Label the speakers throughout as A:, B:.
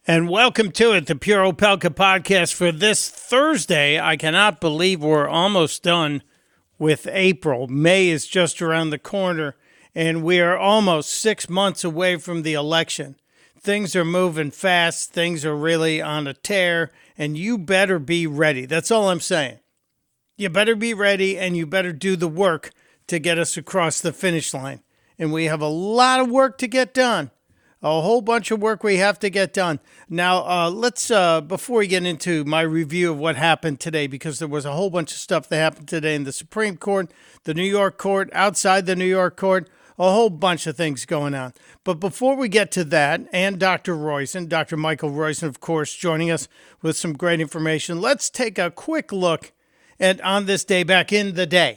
A: And welcome to it, the Pure Opelka podcast for this Thursday. I cannot believe we're almost done with April. May is just around the corner, and we are almost 6 months away from the election. Things are moving fast. Things are really on a tear, and you better be ready. That's all I'm saying. You better be ready, and you better do the work to get us across the finish line. And we have a lot of work to get done. A whole bunch of work we have to get done. Now, let's, before we get into my review of what happened today, because there was a whole bunch of stuff that happened today in the Supreme Court, the New York court, outside the New York court, a whole bunch of things going on. But before we get to that, and Dr. Roizen, Dr. Michael Roizen, of course, joining us with some great information, let's take a quick look at on this day back in the day.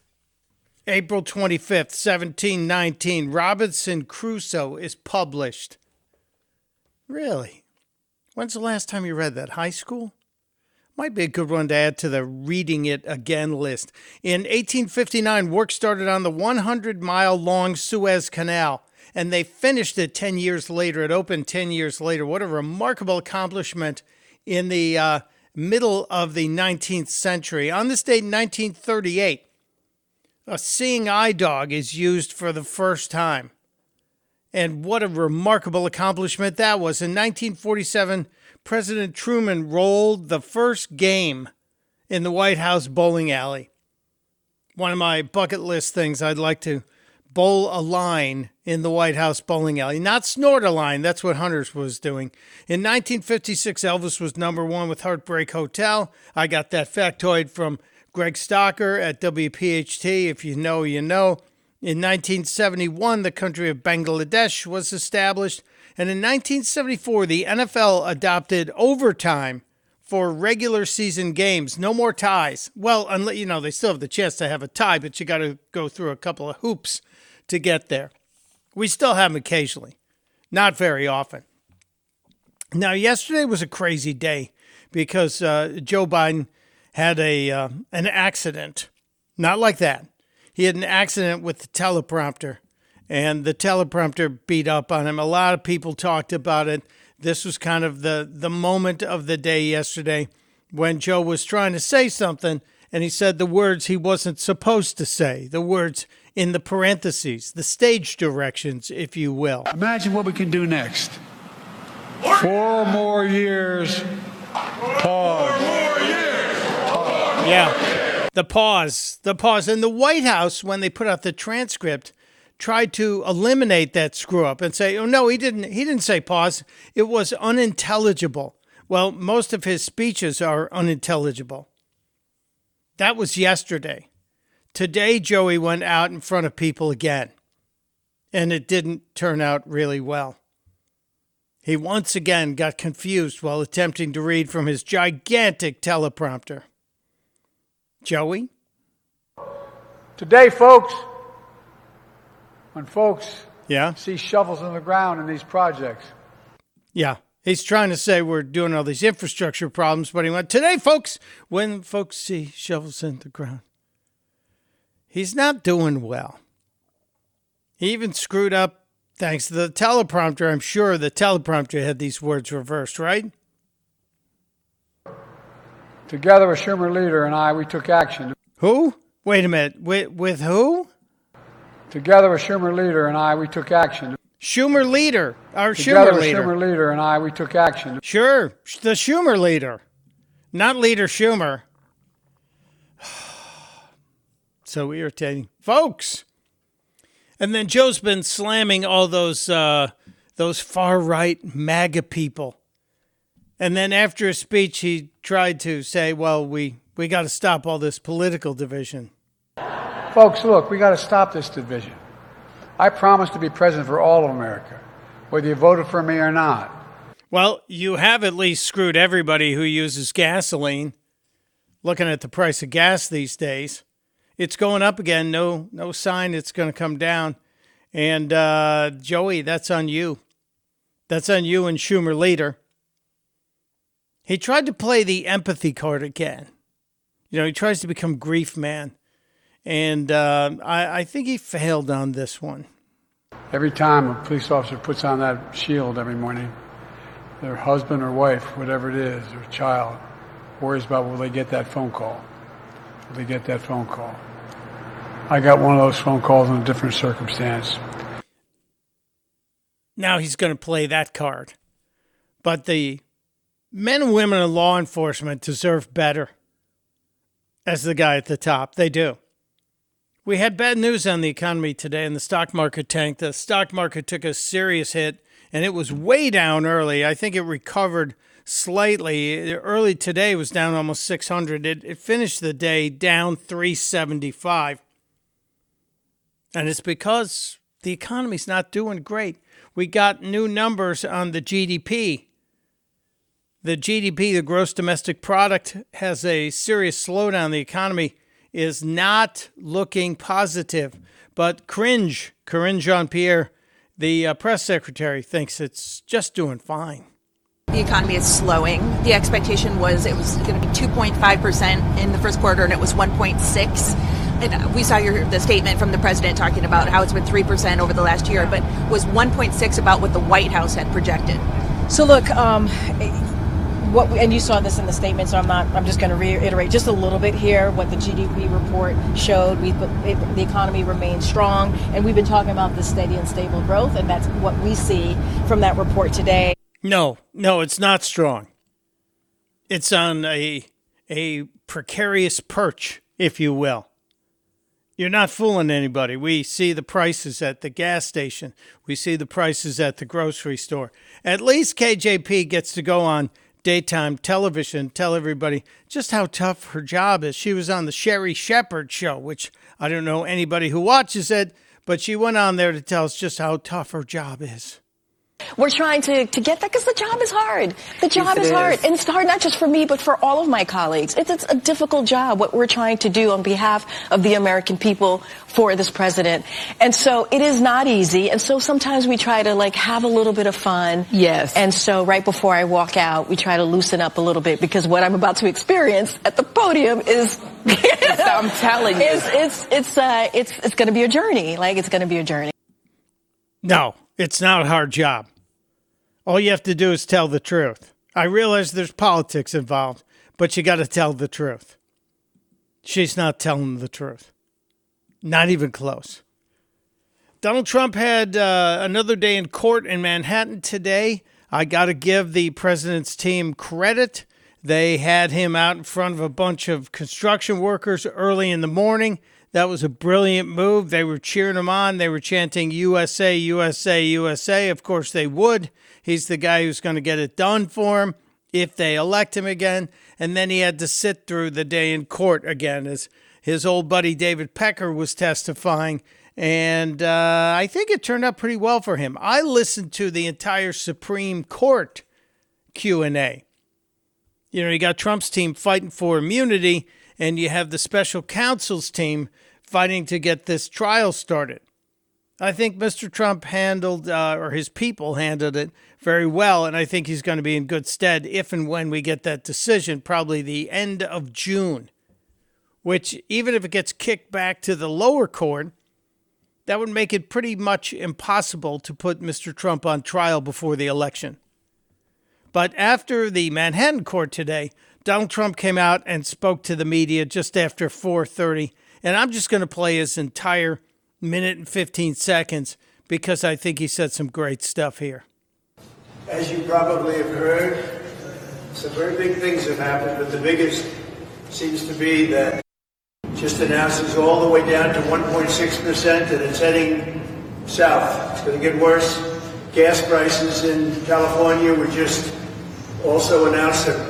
A: April 25th, 1719, Robinson Crusoe is published. Really? When's the last time you read that? High school? Might be a good one to add to the reading it again list. In 1859, work started on the 100-mile-long Suez Canal, and they finished it 10 years later. It opened 10 years later. What a remarkable accomplishment in the middle of the 19th century. On this date, in 1938, a seeing eye dog is used for the first time. And what a remarkable accomplishment that was. In 1947, President Truman rolled the first game in the White House bowling alley. One of my bucket list things, I'd like to bowl a line in the White House bowling alley. Not snort a line. That's what Hunters was doing. In 1956, Elvis was number one with Heartbreak Hotel. I got that factoid from Greg Stocker at WPHT. If you know, you know. In 1971, the country of Bangladesh was established. And in 1974, the NFL adopted overtime for regular season games. No more ties. Well, unless, they still have the chance to have a tie, but you got to go through a couple of hoops to get there. We still have them occasionally. Not very often. Now, yesterday was a crazy day because Joe Biden had an accident. Not like that. He had an accident with the teleprompter, and the teleprompter beat up on him. A lot of people talked about it. This was kind of the moment of the day yesterday when Joe was trying to say something, and he said the words he wasn't supposed to say, the words in the parentheses, the stage directions, if you will.
B: Imagine what we can do next. 4 more years. Pause. 4 more years.
A: Yeah, the pause. And the White House, when they put out the transcript, tried to eliminate that screw up and say, oh, no, he didn't say pause. It was unintelligible. Well, most of his speeches are unintelligible. That was yesterday. Today, Joey went out in front of people again, and it didn't turn out really well. He once again got confused while attempting to read from his gigantic teleprompter. Joey?
B: Today, folks, when folks
A: Yeah?
B: see shovels in the ground in these projects.
A: Yeah. He's trying to say we're doing all these infrastructure problems, but he went, today, folks, when folks see shovels in the ground. He's not doing well. He even screwed up thanks to the teleprompter. I'm sure the teleprompter had these words reversed, right?
B: Together with Schumer Leader and I, we took action.
A: Who? Wait a minute. With who?
B: Together with Schumer Leader and I, we took action.
A: Schumer Leader. Our
B: Together
A: Schumer
B: with
A: Leader.
B: Schumer Leader and I, we took action.
A: Sure. The Schumer Leader. Not Leader Schumer. So irritating. Folks! And then Joe's been slamming all those far-right MAGA people. And then after his speech, he tried to say, well, we got to stop all this political division.
B: Folks, look, we got to stop this division. I promise to be president for all of America, whether you voted for me or not.
A: Well, you have at least screwed everybody who uses gasoline. Looking at the price of gas these days, it's going up again. No sign it's going to come down. And Joey, that's on you. That's on you and Schumer Leader. He tried to play the empathy card again. He tries to become grief man. And I think he failed on this one.
B: Every time a police officer puts on that shield every morning, their husband or wife, whatever it is, or child, worries about will they get that phone call? Will they get that phone call? I got one of those phone calls in a different circumstance.
A: Now he's going to play that card. But the men and women in law enforcement deserve better as the guy at the top. They do. We had bad news on the economy today, and the stock market tanked. The stock market took a serious hit, and it was way down early. I think it recovered slightly. Early today was down almost 600. It finished the day down 375. And it's because the economy's not doing great. We got new numbers on the GDP. The GDP, the gross domestic product, has a serious slowdown. The economy is not looking positive. But Karine Jean-Pierre, the press secretary, thinks it's just doing fine.
C: The economy is slowing. The expectation was it was going to be 2.5% in the first quarter, and it was 1.6%. And we saw the statement from the president talking about how it's been 3% over the last year, but was 1.6% about what the White House had projected.
D: So look, and you saw this in the statement, so I'm just going to reiterate just a little bit here what the GDP report showed. The economy remains strong, and we've been talking about this steady and stable growth, and that's what we see from that report today.
A: No, it's not strong. It's on a precarious perch, if you will. You're not fooling anybody. We see the prices at the gas station. We see the prices at the grocery store. At least KJP gets to go on daytime television, tell everybody just how tough her job is. She was on the Sherri Shepherd show, which I don't know anybody who watches it, but she went on there to tell us just how tough her job is.
E: We're trying to get that because the job is hard. The job is hard. And it's hard not just for me, but for all of my colleagues. It's a difficult job, what we're trying to do on behalf of the American people for this president. And so it is not easy. And so sometimes we try to have a little bit of fun.
C: Yes.
E: And so right before I walk out, we try to loosen up a little bit because what I'm about to experience at the podium is,
C: I'm telling you,
E: it's going to be a journey. It's going to be a journey.
A: No, it's not a hard job. All you have to do is tell the truth. I realize there's politics involved, but you got to tell the truth. She's not telling the truth. Not even close. Donald Trump had another day in court in Manhattan today. I got to give the president's team credit. They had him out in front of a bunch of construction workers early in the morning. That was a brilliant move. They were cheering him on. They were chanting USA, USA, USA. Of course they would. He's the guy who's going to get it done for him if they elect him again. And then he had to sit through the day in court again as his old buddy David Pecker was testifying. And I think it turned out pretty well for him. I listened to the entire Supreme Court Q&A. You got Trump's team fighting for immunity, and you have the special counsel's team fighting to get this trial started. I think Mr. Trump handled, or his people handled it very well, and I think he's going to be in good stead if and when we get that decision, probably the end of June, which even if it gets kicked back to the lower court, that would make it pretty much impossible to put Mr. Trump on trial before the election. But after the Manhattan court today, Donald Trump came out and spoke to the media just after 4:30, and I'm just going to play his entire minute and 15 seconds because I think he said some great stuff here.
F: As you probably have heard, some very big things have happened, but the biggest seems to be that just announces all the way down to 1.6%, and it's heading south. It's going to get worse. Gas prices in California were just also announced at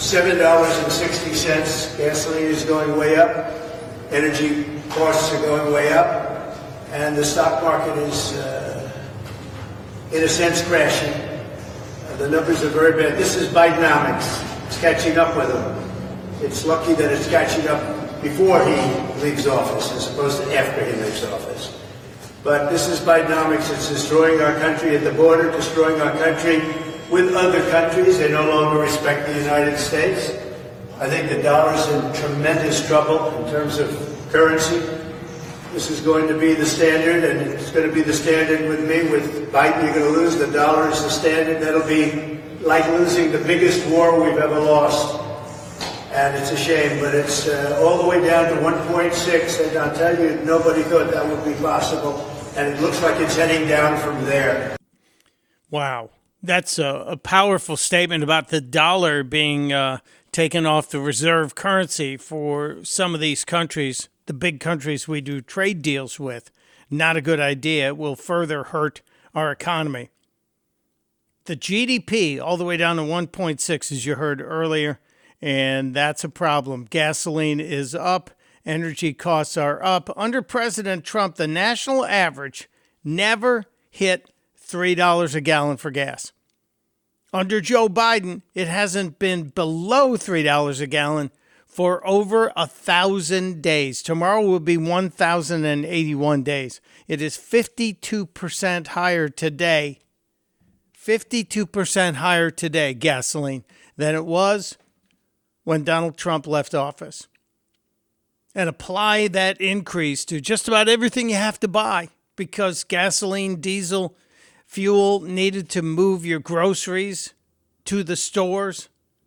F: $7.60. Gasoline is going way up. Energy costs are going way up. And the stock market is, in a sense, crashing. The numbers are very bad. This is Bidenomics. It's catching up with him. It's lucky that it's catching up before he leaves office as opposed to after he leaves office. But this is Bidenomics. It's destroying our country at the border, destroying our country with other countries. They no longer respect the United States. I think the dollar's in tremendous trouble in terms of currency. This is going to be the standard, and it's going to be the standard with me. With Biden, you're going to lose. The dollar is the standard. That'll be like losing the biggest war we've ever lost. And it's a shame, but it's all the way down to 1.6, and I'll tell you, nobody thought that would be possible, and it looks like it's heading down from there.
A: Wow. That's a powerful statement about the dollar being taken off the reserve currency for some of these countries, the big countries we do trade deals with. Not a good idea. It will further hurt our economy. The GDP all the way down to 1.6, as you heard earlier, and that's a problem. Gasoline is up. Energy costs are up. Under President Trump, the national average never hit $3 a gallon for gas. Under Joe Biden, it hasn't been below $3 a gallon for over 1,000 days. Tomorrow will be 1,081 days. It is 52% higher today. 52% higher today, gasoline, than it was when Donald Trump left office. And apply that increase to just about everything you have to buy, because gasoline, diesel, fuel needed to move your groceries to the stores.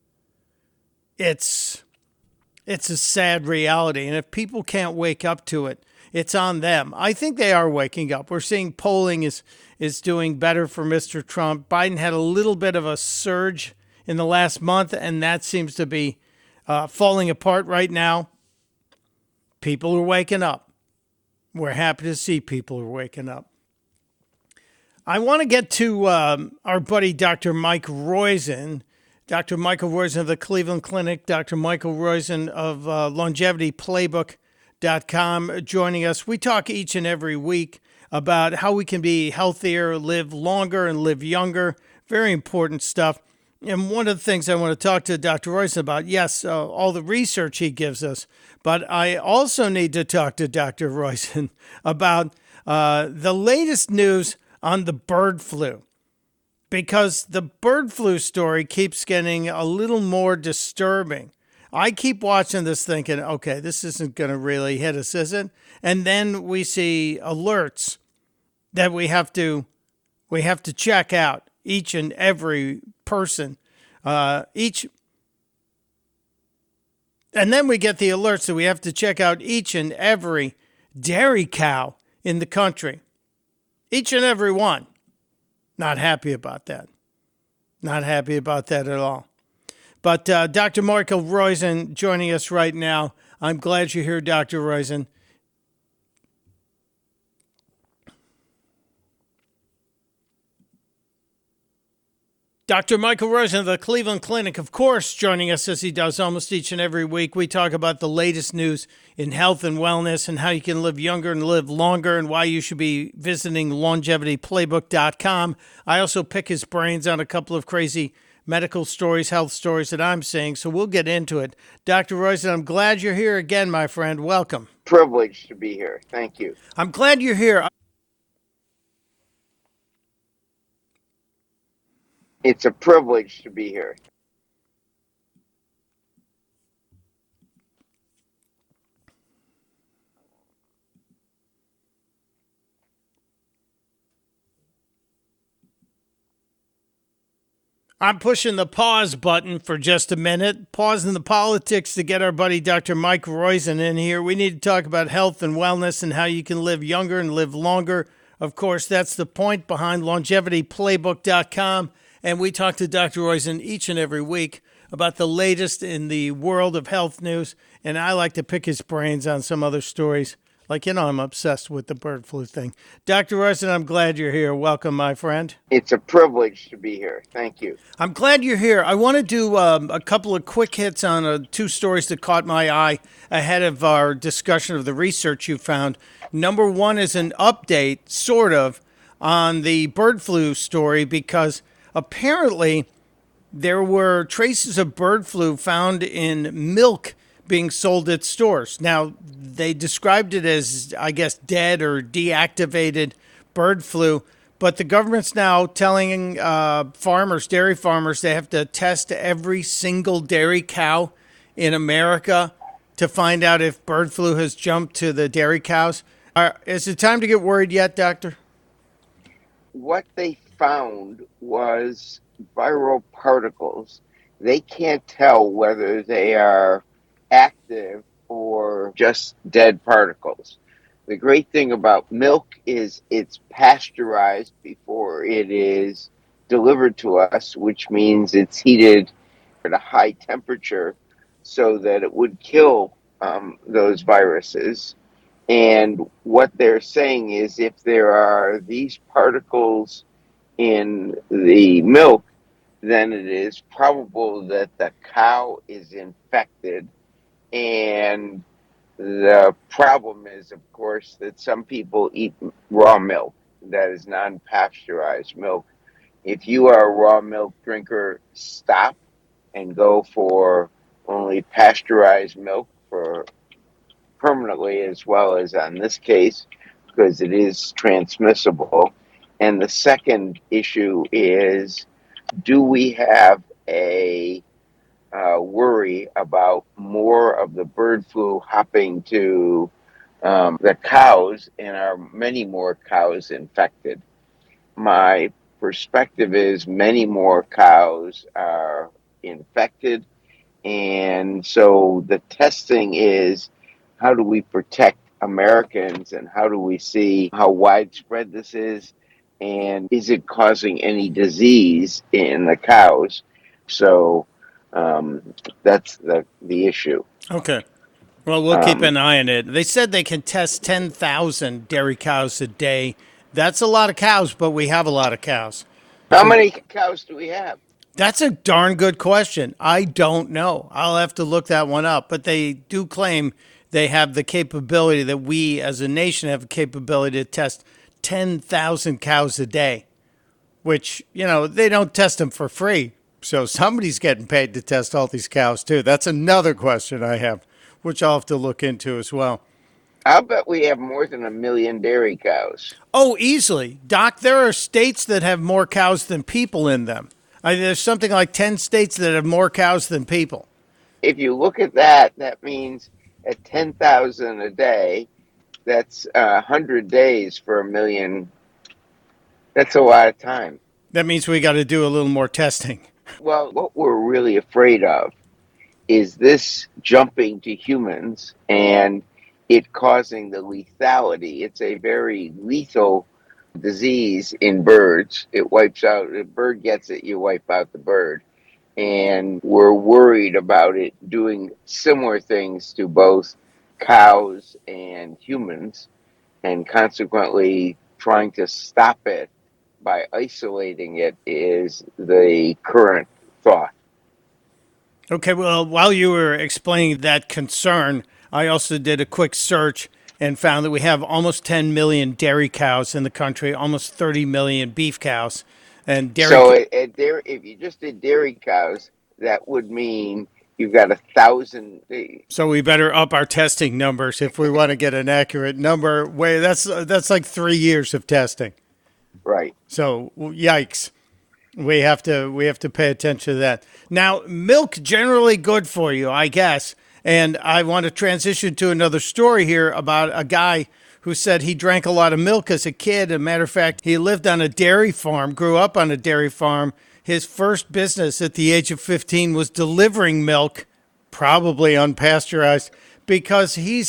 A: It's a sad reality. And if people can't wake up to it, it's on them. I think they are waking up. We're seeing polling is doing better for Mr. Trump. Biden had a little bit of a surge in the last month, and that seems to be falling apart right now. People are waking up. We're happy to see people are waking up. I want to get to our buddy, Dr. Mike Roizen. Dr. Michael Roizen of the Cleveland Clinic, Dr. Michael Roizen of LongevityPlaybook.com joining us. We talk each and every week about how we can be healthier, live longer, and live younger. Very important stuff. And one of the things I want to talk to Dr. Roizen about, yes, all the research he gives us, but I also need to talk to Dr. Roizen about the latest news on the bird flu, because the bird flu story keeps getting a little more disturbing. I keep watching this thinking, okay, this isn't going to really hit us, is it? And then we see alerts that we have to check out each and every person, and then we get the alerts that we have to check out each and every dairy cow in the country. Each and every one. Not happy about that. Not happy about that at all. But Dr. Michael Roizen joining us right now. I'm glad you're here, Dr. Roizen. Dr. Michael Roizen of the Cleveland Clinic, of course, joining us as he does almost each and every week. We talk about the latest news in health and wellness and how you can live younger and live longer and why you should be visiting LongevityPlaybook.com. I also pick his brains on a couple of crazy medical stories, health stories that I'm seeing, so we'll get into it. Dr. Roizen, I'm glad you're here again, my friend. Welcome.
G: Privileged to be here. Thank you.
A: I'm glad you're here.
G: It's a privilege to be here.
A: I'm pushing the pause button for just a minute, pausing the politics to get our buddy Dr. Mike Roizen in here. We need to talk about health and wellness and how you can live younger and live longer. Of course, that's the point behind LongevityPlaybook.com. And we talk to Dr. Roizen each and every week about the latest in the world of health news. And I like to pick his brains on some other stories. Like, I'm obsessed with the bird flu thing. Dr. Roizen, I'm glad you're here. Welcome, my friend.
G: It's a privilege to be here. Thank you.
A: I'm glad you're here. I want to do a couple of quick hits on two stories that caught my eye ahead of our discussion of the research you found. Number one is an update, sort of, on the bird flu story, because apparently there were traces of bird flu found in milk being sold at stores. Now, they described it as, I guess, dead or deactivated bird flu, but the government's now telling farmers, dairy farmers, they have to test every single dairy cow in America to find out if bird flu has jumped to the dairy cows. Is it time to get worried yet, Doctor?
G: What they found was viral particles. They can't tell whether they are active or just dead particles. The great thing about milk is it's pasteurized before it is delivered to us, which means it's heated at a high temperature so that it would kill those viruses. And what they're saying is if there are these particles in the milk, then it is probable that the cow is infected. And the problem is, of course, that some people eat raw milk that is non pasteurized milk. If you are a raw milk drinker, stop and go for only pasteurized milk for permanently, as well as on this case, because it is transmissible. And the second issue is, do we have a worry about more of the bird flu hopping to the cows, and are many more cows infected? My perspective is many more cows are infected, and so the testing is, how do we protect Americans, and how do we see how widespread this is, and is it causing any disease in the cows? So that's the issue.
A: Okay. Well, we'll keep
G: Um,
A: an eye on it. They said they can test 10,000 dairy cows a day. That's a lot of cows, but we have a lot of cows.
G: how
A: So
G: many cows do we have?
A: that's a darn good question. I don't know. I'll have to look that one up. But they do claim they have the capability that we as a nation have the capability to test 10,000 cows a day, which, they don't test them for free. So somebody's getting paid to test all these cows, too. That's another question I have, which I'll have to look into as well.
G: I'll bet we have more than 1 million dairy cows.
A: Oh, easily. Doc, there are states that have more cows than people in them. There's something like 10 states that have more cows than people.
G: If you look at that, that means at 10,000 a day, that's 100 days for 1 million. That's a lot of time.
A: That means we got to do a little more testing.
G: Well, what we're really afraid of is this jumping to humans and it causing the lethality. It's a very lethal disease in birds. It wipes out, if a bird gets it, you wipe out the bird. And we're worried about it doing similar things to both cows and humans, and consequently trying to stop it by isolating it is the current thought.
A: Okay, well, while you were explaining that concern, I also did a quick search and found that we have almost 10 million dairy cows in the country, almost 30 million beef cows. And
G: So if you just did dairy cows, that would mean you've got 1,000.
A: So we better up our testing numbers if we want to get an accurate number. Wait, that's like 3 years of testing.
G: Right.
A: So yikes. We have to pay attention to that. Now, milk generally good for you, I guess. And I want to transition to another story here about a guy who said he drank a lot of milk as a kid. As a matter of fact, he lived on a dairy farm, grew up on a dairy farm. His first business at the age of 15 was delivering milk, probably unpasteurized, because he's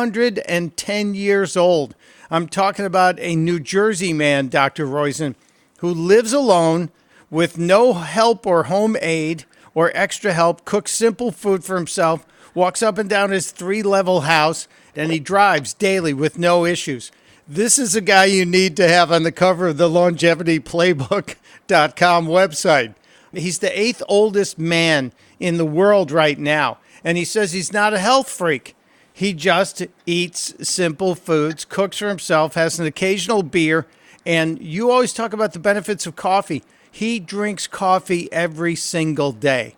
A: 110 years old. I'm talking about a New Jersey man, Dr. Roizen, who lives alone with no help or home aid or extra help, cooks simple food for himself, walks up and down his 3-level house, and he drives daily with no issues. This is a guy you need to have on the cover of the LongevityPlaybook.com website. He's the 8th oldest man in the world right now, and he says he's not a health freak. He just eats simple foods, cooks for himself, has an occasional beer, and you always talk about the benefits of coffee. He drinks coffee every single day.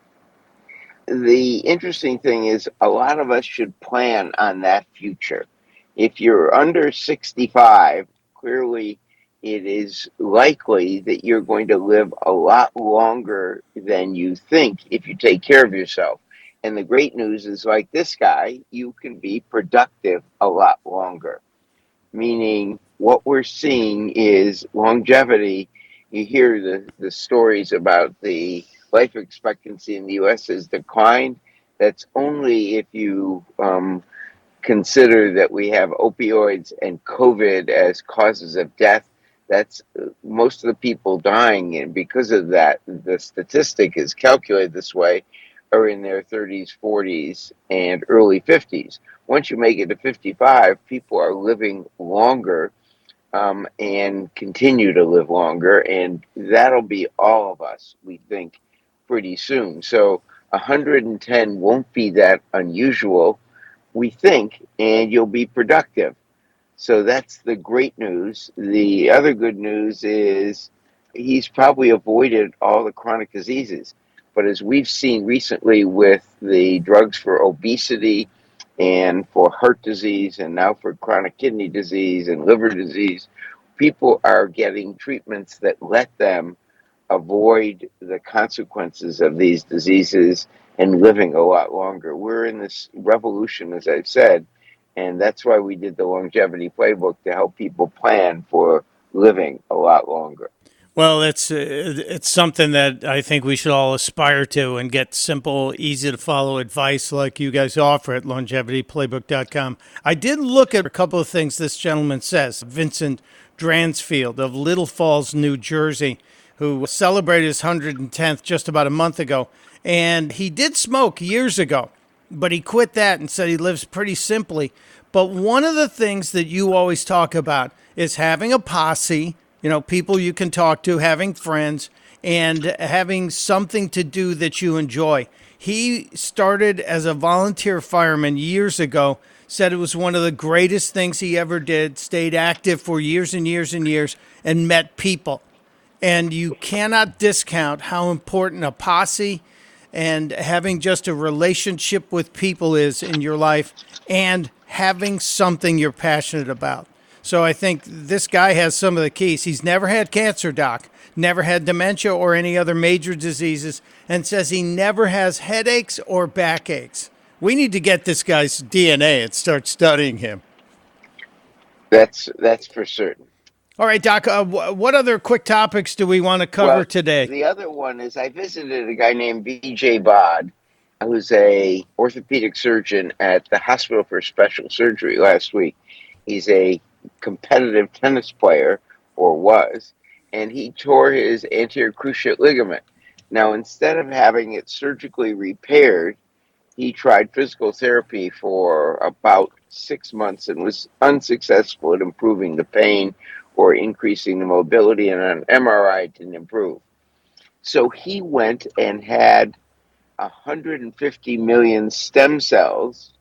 G: The interesting thing is, a lot of us should plan on that future. If you're under 65, clearly it is likely that you're going to live a lot longer than you think if you take care of yourself. And the great news is, like this guy, you can be productive a lot longer. meaning what we're seeing is longevity. You hear the stories about the life expectancy in the U.S. has declined. That's only if you consider that we have opioids and COVID as causes of death. That's most of the people dying, and because of that, the statistic is calculated this way, are in their 30s, 40s, and early 50s. Once you make it to 55, people are living longer and continue to live longer, and that'll be all of us, we think, pretty soon. So 110 won't be that unusual, we think, and you'll be productive. So that's the great news. The other good news is he's probably avoided all the chronic diseases. But as we've seen recently with the drugs for obesity and for heart disease and now for chronic kidney disease and liver disease, people are getting treatments that let them avoid the consequences of these diseases and living a lot longer. We're in this revolution, as I've said, and that's why we did the longevity playbook to help people plan for living a lot longer.
A: Well, it's something that I think we should all aspire to and get simple, easy to follow advice like you guys offer at longevityplaybook.com. I did look at a couple of things this gentleman says. Vincent Dransfield of Little Falls, New Jersey, who celebrated his 110th just about a month ago. And he did smoke years ago, but he quit that and said he lives pretty simply. But one of the things that you always talk about is having a posse, people you can talk to, having friends, and having something to do that you enjoy. He started as a volunteer fireman years ago, said it was one of the greatest things he ever did, stayed active for years and years and years, and met people. And you cannot discount how important a posse and having just a relationship with people is in your life, and having something you're passionate about. So I think this guy has some of the keys. He's never had cancer, Doc, never had dementia or any other major diseases, and says he never has headaches or backaches. We need to get this guy's DNA and start studying him.
G: That's for certain.
A: All right, Doc, what other quick topics do we want to cover today?
G: The other one is I visited a guy named B.J. Bod, who's a orthopedic surgeon at the Hospital for Special Surgery last week. He's a competitive tennis player, or was, and he tore his anterior cruciate ligament. Now, instead of having it surgically repaired, he tried physical therapy for about 6 months and was unsuccessful at improving the pain or increasing the mobility, and an MRI didn't improve. So he went and had 150 million stem cells,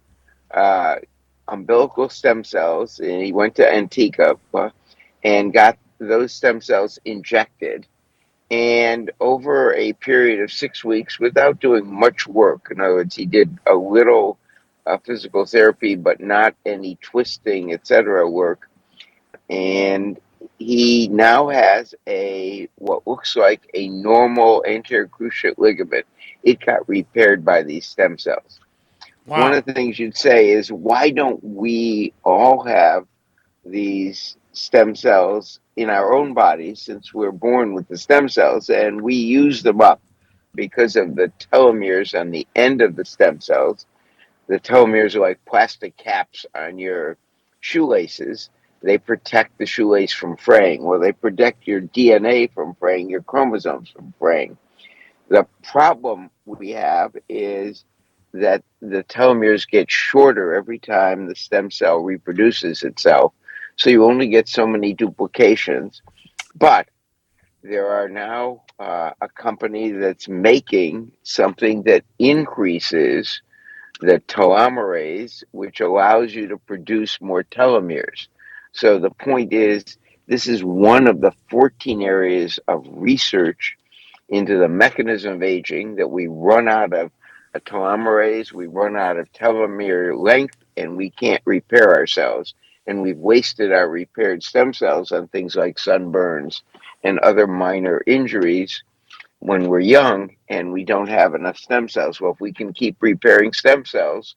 G: umbilical stem cells, and he went to Antigua and got those stem cells injected. And over a period of 6 weeks, without doing much work, in other words, he did a little physical therapy, but not any twisting, etc. work. And he now has what looks like a normal anterior cruciate ligament. It got repaired by these stem cells. Wow. One of the things you'd say is, why don't we all have these stem cells in our own bodies, since we're born with the stem cells and we use them up because of the telomeres on the end of the stem cells. The telomeres are like plastic caps on your shoelaces. They protect the shoelace from fraying. Well, they protect your DNA from fraying, your chromosomes from fraying. The problem we have is that the telomeres get shorter every time the stem cell reproduces itself. So you only get so many duplications. But there are now a company that's making something that increases the telomerase, which allows you to produce more telomeres. So the point is, this is one of the 14 areas of research into the mechanism of aging, that we run out of a telomerase, we run out of telomere length, and we can't repair ourselves. And we've wasted our repaired stem cells on things like sunburns and other minor injuries when we're young, and we don't have enough stem cells. Well, if we can keep repairing stem cells,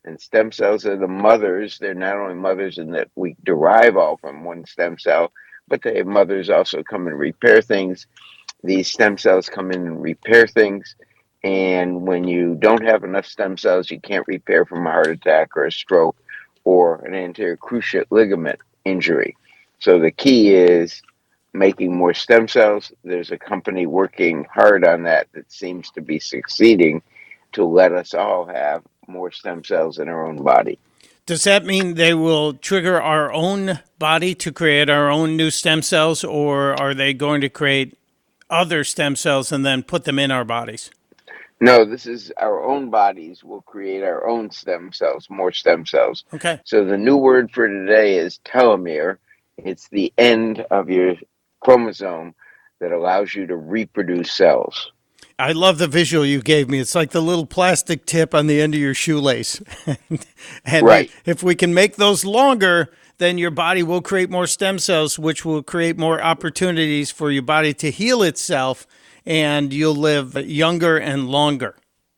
G: And stem cells are the mothers. They're not only mothers in that we derive all from one stem cell, but they mothers also come and repair things. These stem cells come in and repair things. And when you don't have enough stem cells, you can't repair from a heart attack or a stroke or an anterior cruciate ligament injury. So the key is making more stem cells. There's a company working hard on that seems to be succeeding to let us all have more stem cells in our own body.
A: Does that mean they will trigger our own body to create our own new stem cells, or are they going to create other stem cells and then put them in our bodies?
G: No, this is our own bodies will create our own stem cells, more stem cells.
A: Okay.
G: So the new word for today is telomere. It's the end of your chromosome that allows you to reproduce cells.
A: I love the visual you gave me. It's like the little plastic tip on the end of your shoelace. And
G: Right.
A: if we can make those longer, then your body will create more stem cells, which will create more opportunities for your body to heal itself, and you'll live younger and longer.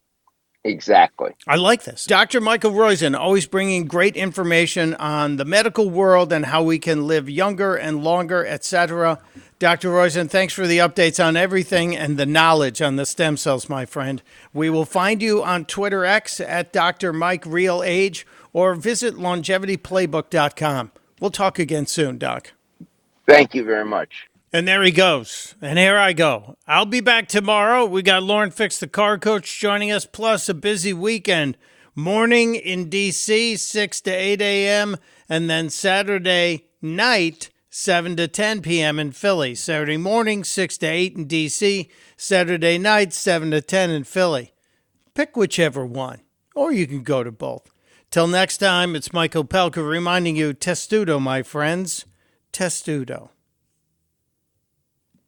G: Exactly.
A: I like this. Dr. Michael Roizen, always bringing great information on the medical world and how we can live younger and longer, etc. Dr. Roizen, thanks for the updates on everything and the knowledge on the stem cells, my friend. We will find you on Twitter X at Dr. Mike Real Age or visit longevityplaybook.com. We'll talk again soon, Doc.
G: Thank you very much.
A: And there he goes. And here I go. I'll be back tomorrow. We got Lauren Fix, the car coach, joining us, plus a busy weekend. Morning in D.C., 6 to 8 a.m., and then Saturday night, 7 to 10 p.m. in Philly. Saturday morning, 6 to 8 in D.C., Saturday night, 7 to 10 in Philly. Pick whichever one, or you can go to both. Till next time, it's Michael Pelka reminding you, testudo, my friends, testudo.